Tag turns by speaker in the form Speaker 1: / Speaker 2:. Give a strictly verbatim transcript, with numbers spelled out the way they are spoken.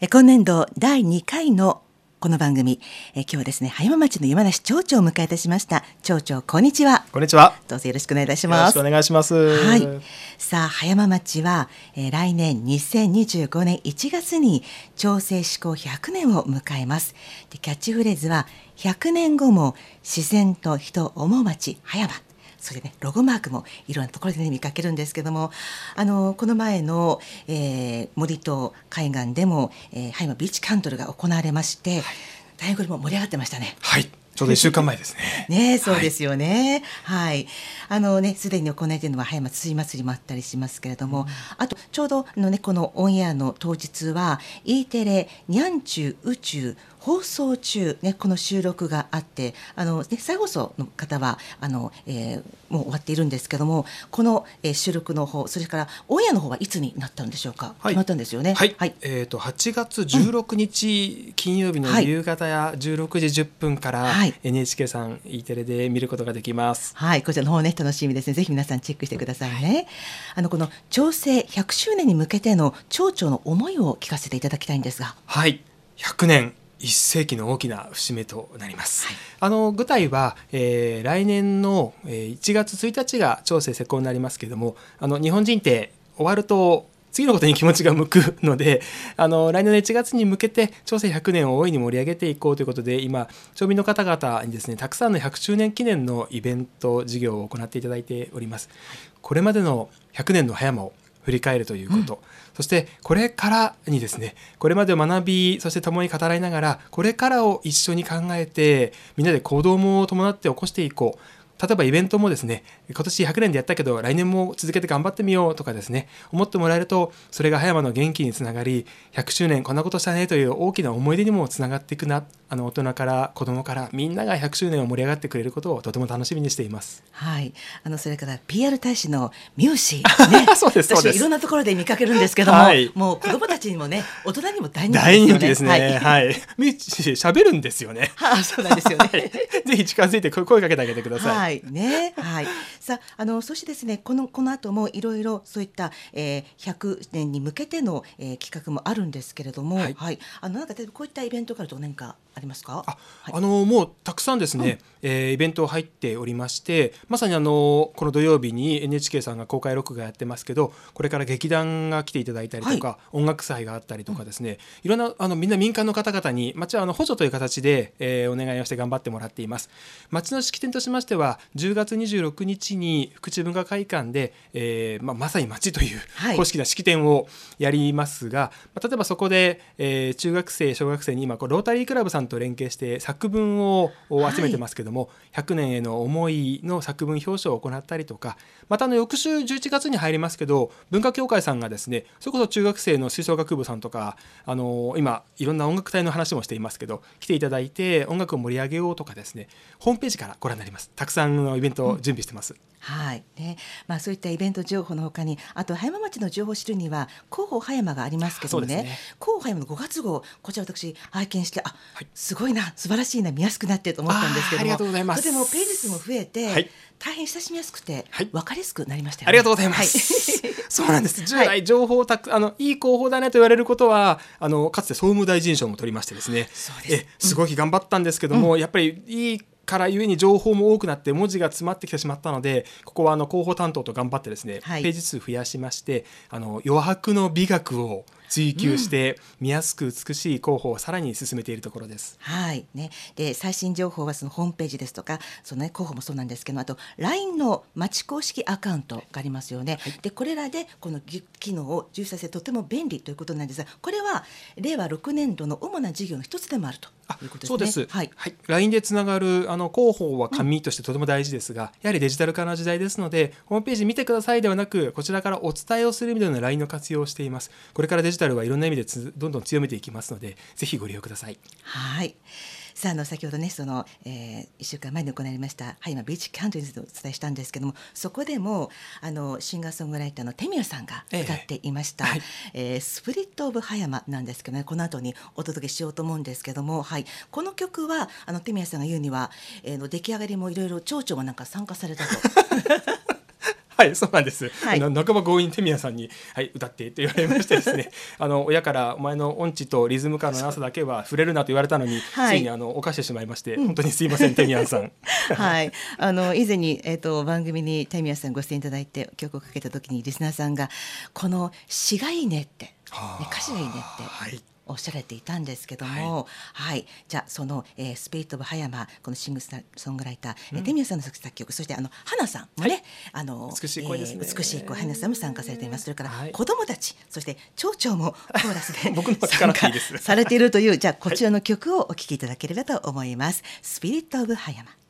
Speaker 1: え今年度だいにかいのこの番組、え今日はですね、葉山町の山梨町長を迎えいたしました。町長、こんにちは。
Speaker 2: こんにちは。
Speaker 1: どうぞよろしくお願いいたします。
Speaker 2: よろしくお願いします。
Speaker 1: はい。さあ、葉山町は、えー、来年にせんにじゅうごねんいちがつに町政施行ひゃくねんを迎えます。で、キャッチフレーズはひゃくねんごも自然と人を思う町葉山。それでね、ロゴマークもいろんなところで、ね、見かけるんですけども、あのこの前の、えー、森と海岸でも、えー、葉山ビーチキャンドルが行われまして、はい、大変これも盛り上がってましたね。
Speaker 2: はい、ちょうどいっしゅうかんまえですね。
Speaker 1: ね、そうですよね。はい、はい、あのね、すでに行われているのは葉山つい祭りもあったりしますけれども、うん、あとちょうどの、ね、このオンエアの当日は E テレにゃんちゅう宇宙放送中、ね、この収録があって、あの、ね、再放送の方はあの、えー、もう終わっているんですけども、この、えー、収録の方、それからオンエアの方はいつになったんでしょうか。はい、決まったんですよね。
Speaker 2: はい、はい、えー、とはちがつじゅうろくにち、うん、金曜日の夕方やじゅうろくじじゅっぷんから、はい、エヌエイチケー さん E テレで見ることができます。
Speaker 1: はい、こちらの方ね、楽しみですね。ぜひ皆さんチェックしてくださいね。あのこの町政ひゃくしゅうねんに向けての町長の思いを聞かせていただきたいんですが。
Speaker 2: はい、ひゃくねんいっせいきの大きな節目となります。はい、あの具体は、えー、来年のいちがつついたちが町政施行になりますけれども、あの日本人って終わると次のことに気持ちが向くので、あの来年のいちがつに向けて町政ひゃくねんを大いに盛り上げていこうということで、今町民の方々にですね、たくさんのひゃくしゅうねん記念のイベント事業を行っていただいております。これまでのひゃくねんの葉山を振り返るということ、うん、そしてこれからにですね、これまでを学び、そして共に語らいながら、これからを一緒に考えて、みんなで行動も伴って起こしていこう。例えばイベントもですね、今年ひゃくねんでやったけど来年も続けて頑張ってみようとかですね、思ってもらえると、それが葉山の元気につながり、ひゃくしゅうねんこんなことしたねという大きな思い出にもつながっていくな。あの大人から子供からみんながひゃくしゅうねんを盛り上がってくれることをとても楽しみにしています。
Speaker 1: はい、あのそれから ピーアール 大使のミューシー、ね、
Speaker 2: そうですそうです。
Speaker 1: 私いろんなところで見かけるんですけども、はい、もう子供たちにもね、大人にも大人気ですよね。
Speaker 2: 大人気ですね。はい、はい、ミューシー喋るんですよね。
Speaker 1: はあ、そうなんですよね。はい、ぜ
Speaker 2: ひ近づいて声かけてあげてください。
Speaker 1: はいね、はい、さあ、あのそしてですね、このこの後もいろいろそういった、えー、ひゃくねんに向けての、えー、企画もあるんですけれども、はいはい、あのなんかこういったイベントがあると何かありますか。
Speaker 2: あ、はい、あのもうたくさんですね、うん、えー、イベント入っておりまして、まさにあのこの土曜日に エヌエイチケー さんが公開録画やってますけど、これから劇団が来ていただいたりとか、はい、音楽祭があったりとかですね、いろんなあのみんな民間の方々に町はあの補助という形で、えー、お願いをして頑張ってもらっています。町の式典としましてはじゅうがつにじゅうろくにちに福知文化会館で、えーまあ、まさに町という公式な式典をやりますが、はい、例えばそこで、えー、中学生小学生に今こうロータリークラブさんと連携して作文を集めてますけども、はい、ひゃくねんへの思いの作文表彰を行ったりとか、またあの翌週じゅういちがつに入りますけど、文化協会さんがですね、それこそ中学生の吹奏楽部さんとか、あの今いろんな音楽隊の話もしていますけど、来ていただいて音楽を盛り上げようとかですね、ホームページからご覧になります。たくさんのイベントを準備してます。うん、
Speaker 1: はいね、まあ、そういったイベント情報のほかに、あと葉山町の情報を知るには広報葉山がありますけども ね, ね広報葉山のごがつ号、こちら私拝見して、あ、はい、すごいな、素晴らしいな、見やすくなってると思ったんですけども、
Speaker 2: ありがとうございます。
Speaker 1: とてもページ数も増えて、はい、大変親しみやすくて、はい、分かりやすくなりましたよね。
Speaker 2: ありがとうございます、はい、そうなんです。従来情報をたくあのいい広報だねと言われることは、あのかつて総務大臣賞も取りましてですね、
Speaker 1: そうです、
Speaker 2: えすごい頑張ったんですけども、うん、やっぱりいいからゆえに情報も多くなって文字が詰まってきてしまったので、ここはあの広報担当と頑張ってですね、はい、ページ数増やしまして、あの余白の美学を追求して見やすく美しい広報をさらに進めているところです。
Speaker 1: はいね、で最新情報はそのホームページですとか、その、ね、広報もそうなんですけど、あと ライン の町公式アカウントがありますよね。はい、でこれらでこの機能を重視させてとても便利ということなんですが、これはれいわろくねんどの主な事業の一つでもあるということですね。
Speaker 2: そうです、
Speaker 1: はい
Speaker 2: はい、ライン でつながるあの広報は紙としてとても大事ですが、うん、やはりデジタル化の時代ですので、ホームページ見てくださいではなく、こちらからお伝えをする意味での ライン の活用をしています。これからデジタルはいろんな意味でつどんどん強めていきますので、ぜひご利用ください。
Speaker 1: はい、さあ、あの先ほどね、その、えー、いっしゅうかんまえに行われました葉山ビーチキャンドルについてお伝えしたんですけども、そこでもあのシンガーソングライターのテミヤさんが歌っていました、ええはい、えー、スプリットオブ葉山なんですけどね、この後にお届けしようと思うんですけども、はい、この曲はあのテミヤさんが言うには、えー、の出来上がりもいろいろ町長もなんか参加されたと
Speaker 2: はい、そうなんです、
Speaker 1: はい、
Speaker 2: あの半ば強引に手宮さんに、はい、歌ってと言われましてですねあの親からお前の音痴とリズム感のなさだけは触れるなと言われたのに、はい、ついにあの犯してしまいまして、うん、本当にすいません手宮さん
Speaker 1: はい、あの以前に、えー、と番組に手宮さんご出演いただいて曲をかけた時にリスナーさんがこの詩がいいねって、ね、歌詞がいいねって、はいおっしゃられていたんですけども、はい、はい、じゃあその、えー、スピリットオブ葉山このシングルソングライター、うん、えー、手宮さんの作曲、そしてあの花さんもね、はい、あの
Speaker 2: 美しい声ですね、
Speaker 1: えー、美しい声花さんも参加されています。それから、はい、子どもたちそして町長もコーラスで
Speaker 2: 僕の参加されているというじゃあ
Speaker 1: こちらの曲をお聴きいただければと思います、はい、スピリットオブ葉山。